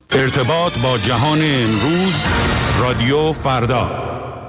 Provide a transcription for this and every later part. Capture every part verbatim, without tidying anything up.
ارتباط با جهان امروز، رادیو فردا.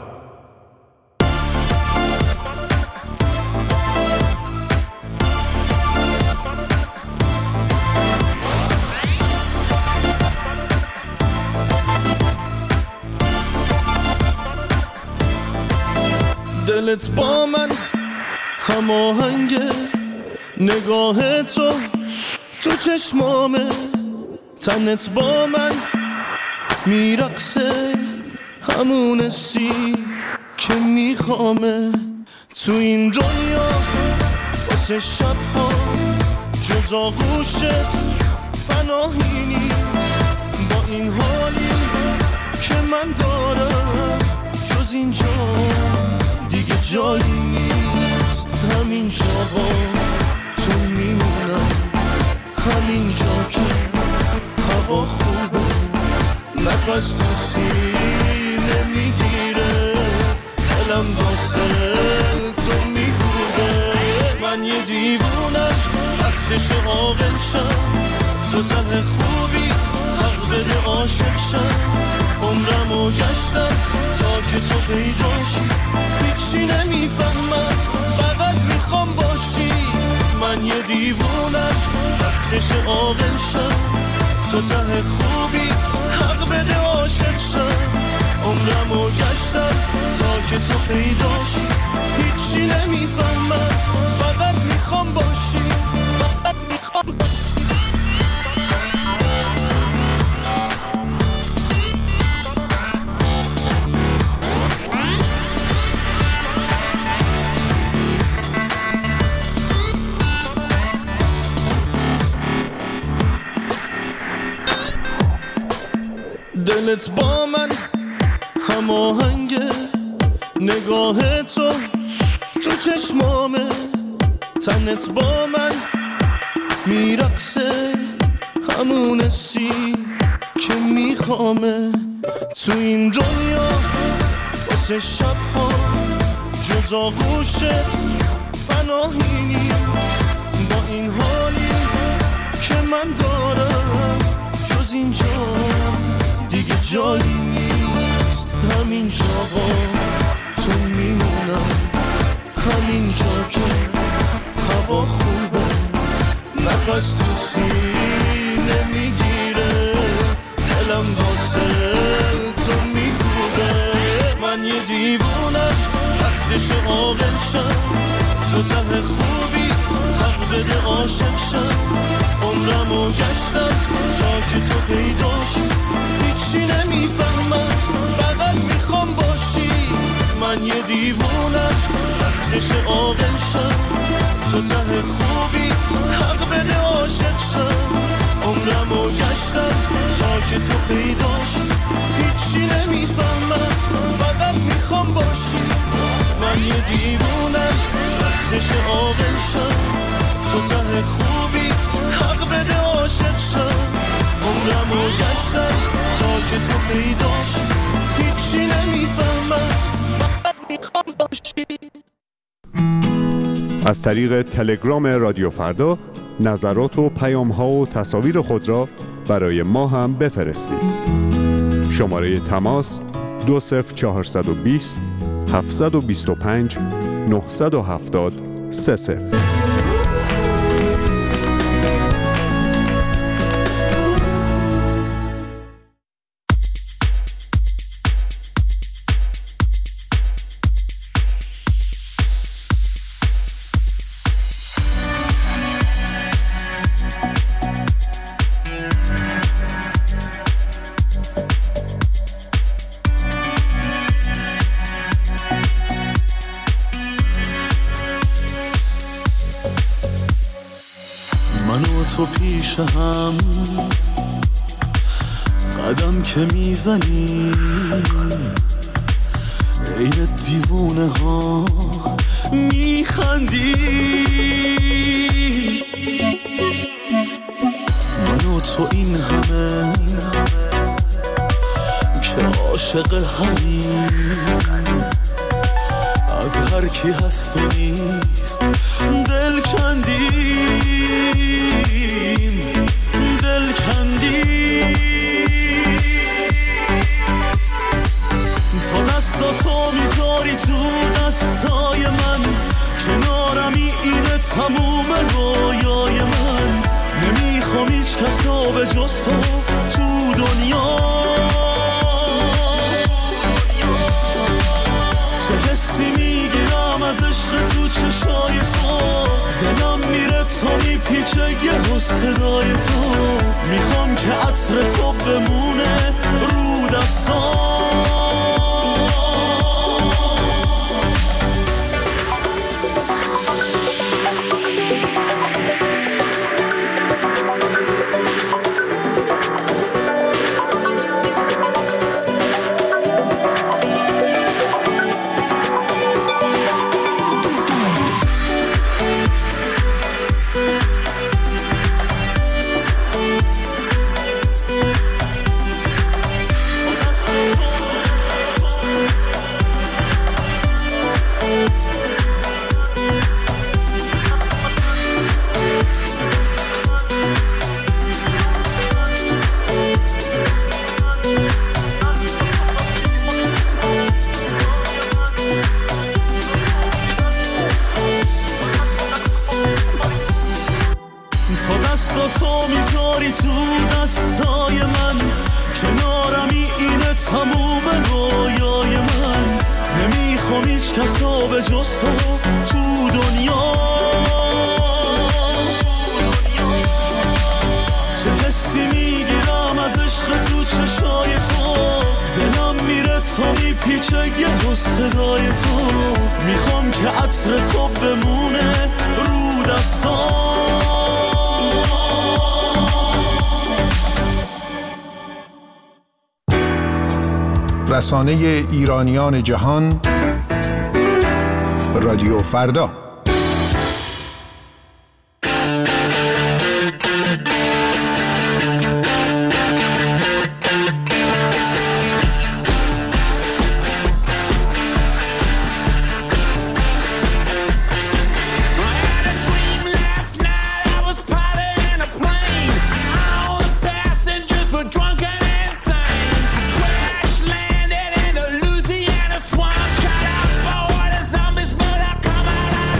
دلت با من هماهنگه، نگاه تو تو چشمامه، تنت با من میرقصه، همون سی که میخوامه. تو این دنیا واسه شبها جز آغوشت پناهی نیست، با این حالی که من دارم جز اینجا دیگه جایی نیست. همین جاها تو میمونم، همین جا که هوا خوبه، نفس تو سینه میگیره، دلم واسه تو میگوده. من یه دیوونم وقتش عاقل شم، تو ته خوبی حق بده عاشق شم. عمرمو گشتم تا که تو پیداشی، هیچی نمیفهمم فقط میخوام باشی. من یه دیوونم وقتش عاقل شم، تو ته خوبی حق بده عاشق شم. عمرمو گشتم تا که تو پیداشی، هیچی نمیفهمم فقط میخوام باشی، فقط میخوام باشی. دلت با من هماهنگه، نگاه تو تو چشمامه، تنت با من میرقصه، همون سی که میخوامه. تو این دنیا واسه شبها جز آغوشت پناهی نیست، با این حالی که من دارم جز اینجا دیگه جایی نیست. همین جاها تو میمونم، همین جا که هوا خوبه، نفس تو سینه میگیره، دلم واسه تو میگوده. من یه دیوونم وقتش عاقل شم، تو ته خوبی حق بده عاشق شم. عمرمو گشتم تا که تو پیداشی، هیچی نمیفهمم فقط میخوام باشی. من یه دیوونم وقتش عاقل شم، تو ته خوبی حق بده عاشق شم. عمرمو گشتم تا که تو پیداشی، هیچی نمیفهمم فقط میخوام باشی. من یه دیوونم وقتش عاقل شم، تو ته خوبی حق بده عاشق شم. عمرمو گشتم تا که تو پیداشی، هیچی نمیفهمم فقط میخوام باشی. از طریق تلگرام رادیو فردا نظرات و پیام ها و تصاویر خود را برای ما هم بفرستید. شماره تماس دو صفر چهارصد و بیست هفتصد و بیست و پنج نهصد و هفتاد سه صفر. تو پیش هم قدم که میزنی، عین دیوونه ها میخندی. من و تو این همه که عاشق همین، از هر کی هست و نیست دل کندیم، دل کندیم. کسا به جز تو تو دنیا. چه حسی میگیرم از عشق تو چشای تو، دلم میره تا میپیچه یه صدای تو. میخوام که عطر تو بمونه رو دستام. تو میذاری تو دستای من، کنارمی اینه تموم رویای من. نمیخوام هیچ کسا به جز تو تو دنیا. چه حسی میگیرم از عشق تو چشای تو، دلم میره تا میپیچه یه صدای تو. میخوام که عطر تو بمونه رو دستام. رسانه ایرانیان جهان رادیو فردا. Louisiana swamp, shut up, boy, the zombies, but I come out.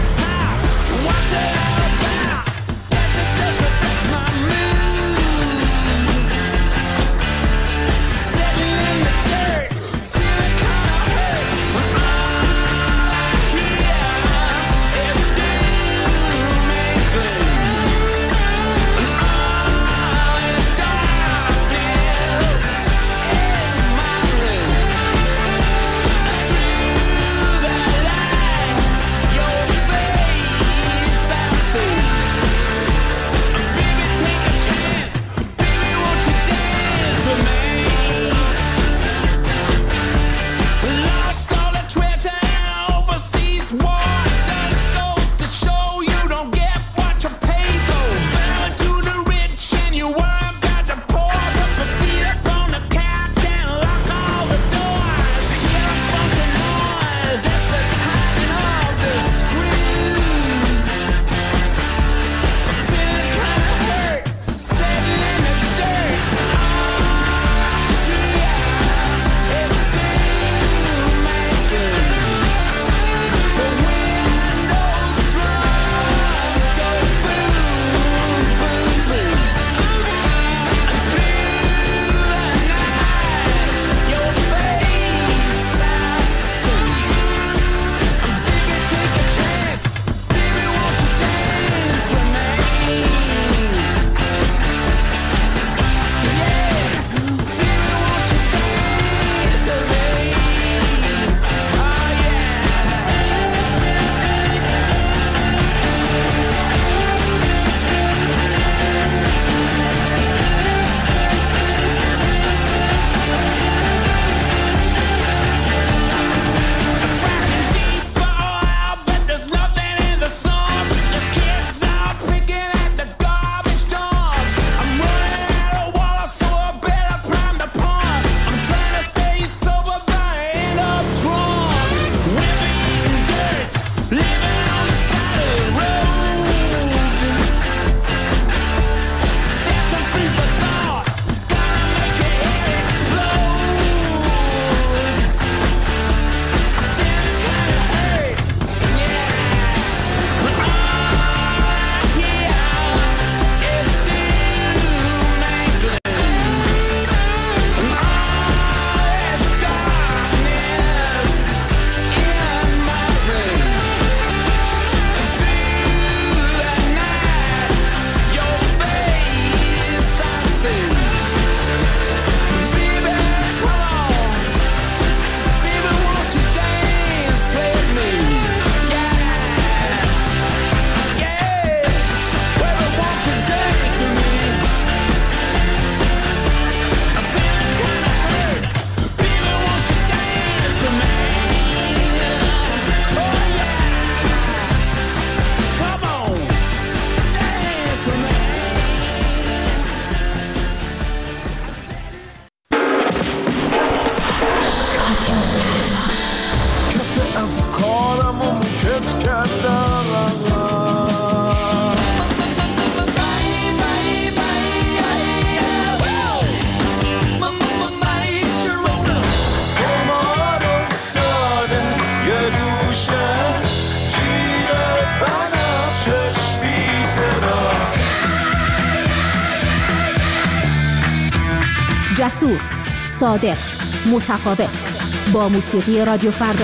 جسور، صادق، متفاوت. با موسیقی رادیو فردا.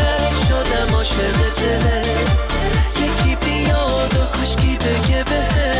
عاشق دلت یکی بیاد و کاشکی بگه بهت